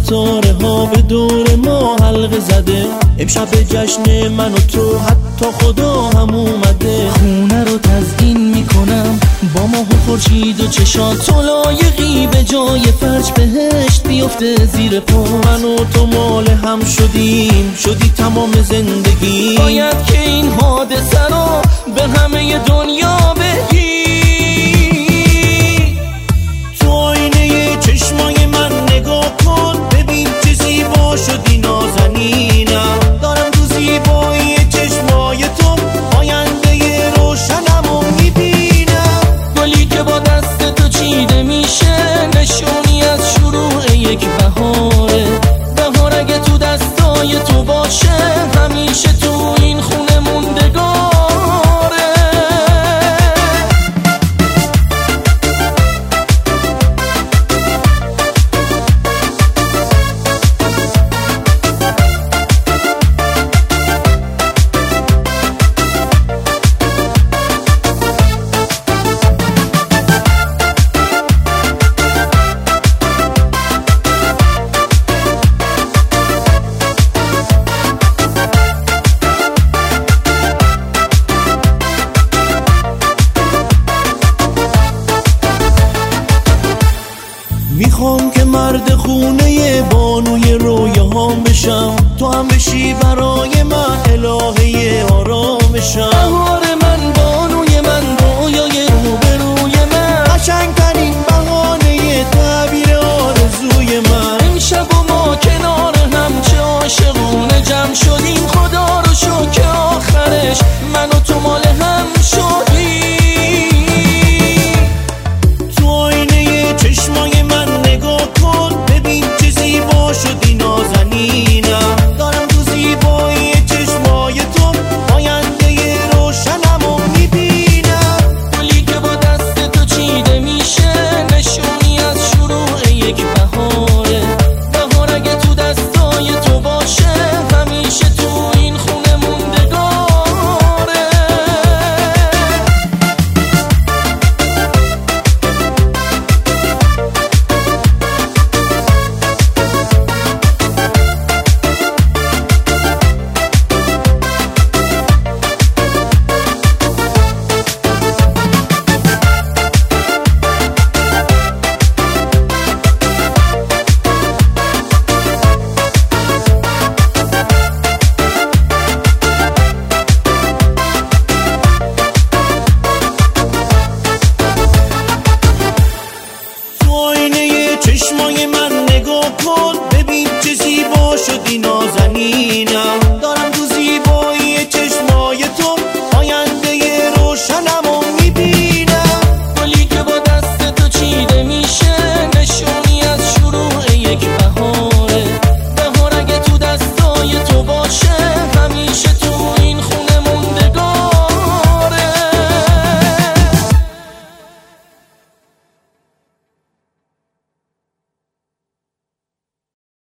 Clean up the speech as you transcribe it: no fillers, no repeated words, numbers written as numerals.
ستاره ها به دور ما حلقه زده. امشب جشن من و تو حتی خدا هم اومده. خونه رو تزیین میکنم با ماه و خورشید و چشات، تو لایقی به جای فرش بهشت بیفته زیر پا. من و تو مال هم شدیم، شدی تمام زندگی. باید که این حادثه رو به همه دنیا بگی. تو آینه چشمای من نگاه کن، ببین چه زیبا شدی نازنینم. دارم تو زیبایی چشمای تو آینده روشنمو میبینم. گلی که با دست تو چیده میشه نشونی از شروع یک بهاره. بهار اگه تو دستای تو باشه همیشه تو این خونه موندگاره. میخوام که مرد خونه بانوی رویاهام بشم، تو هم بشی برای من الهه آرامشم. بهار من، بانوی من، رویای روبروی من، قشنگترین بهانه تعبیر آرزوی من. امشب و ما کنار هم چه عاشقونه جمع شدیم. خدا رو شکر که آخرش من و تو مال هم شدیم. تو آینه چشمای من نگاه کن، ببین چه زیبا شدی نازنینم. دارم تو زیبایی چشمای تو آینده روشنمو میبینم. گلی که با دست تو چیده میشه نشونی از شروع یک بهاره. بهار اگه تو دستای تو باشه همیشه تو این خونه موندگاره. چشمای من نگاه کن، ببین چه زیبا شدی